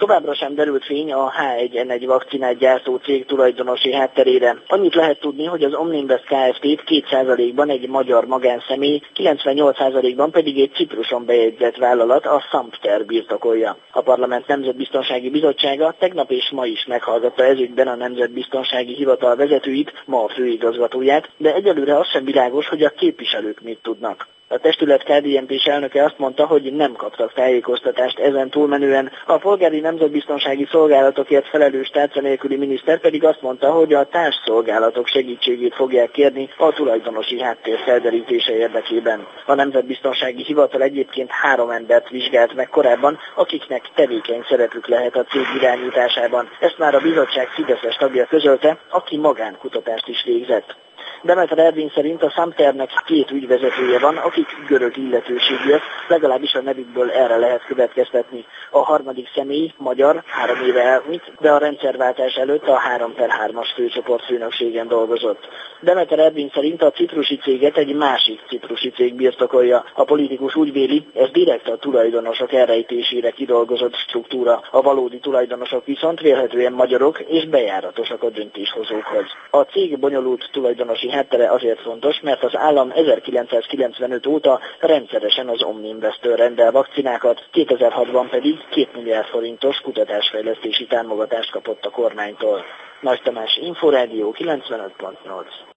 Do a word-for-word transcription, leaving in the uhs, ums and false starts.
Továbbra sem derült fény a há egy en egy vakcinát gyártó cég tulajdonosi hátterére. Annyit lehet tudni, hogy az Omninvest Kft. két százalékban egy magyar magánszemély, kilencvennyolc százalékban pedig egy Cipruson bejegyzett vállalat, a Sampter birtokolja. A Parlament Nemzetbiztonsági Bizottsága tegnap és ma is meghallgatta ezügyben a Nemzetbiztonsági Hivatal vezetőit, ma a főigazgatóját, de egyelőre az sem világos, hogy a képviselők mit tudnak. A testület ká dé en pés elnöke azt mondta, hogy nem kaptak tájékoztatást ezen túlmenően, a polgári nemzetbiztonsági szolgálatokért felelős tárca nélküli miniszter pedig azt mondta, hogy a társszolgálatok segítségét fogják kérni a tulajdonosi háttér felderítése érdekében. A Nemzetbiztonsági Hivatal egyébként három embert vizsgált meg korábban, akiknek tevékeny szerepük lehet a cég irányításában. Ezt már a bizottság fideszes tagja közölte, aki magánkutatást is végzett. Demeter Ervin szerint a Sampternek két ügyvezetője van, akik görög illetőségűek, legalábbis a nevükből erre lehet következtetni. A harmadik személy magyar, három éve elhunyt, de a rendszerváltás előtt a három per hármas főcsoport főnökségen dolgozott. Demeter Ervin szerint a ciprusi céget egy másik ciprusi cég birtokolja. A politikus úgy véli, ez direkt a tulajdonosok elrejtésére kidolgozott struktúra. A valódi tulajdonosok viszont vélhetően magyarok és bejáratosak a döntéshozókhoz. A cég bonyolult tulajdonosi háttere azért fontos, mert az állam ezerkilencszázkilencvenöt óta rendszeresen az Omninvesttől rendel vakcinákat, kétezer-hatban pedig két milliárd forintos kutatásfejlesztési támogatást kapott a kormánytól. Nagy Tamás, Inforádió kilencvenöt pont nyolc.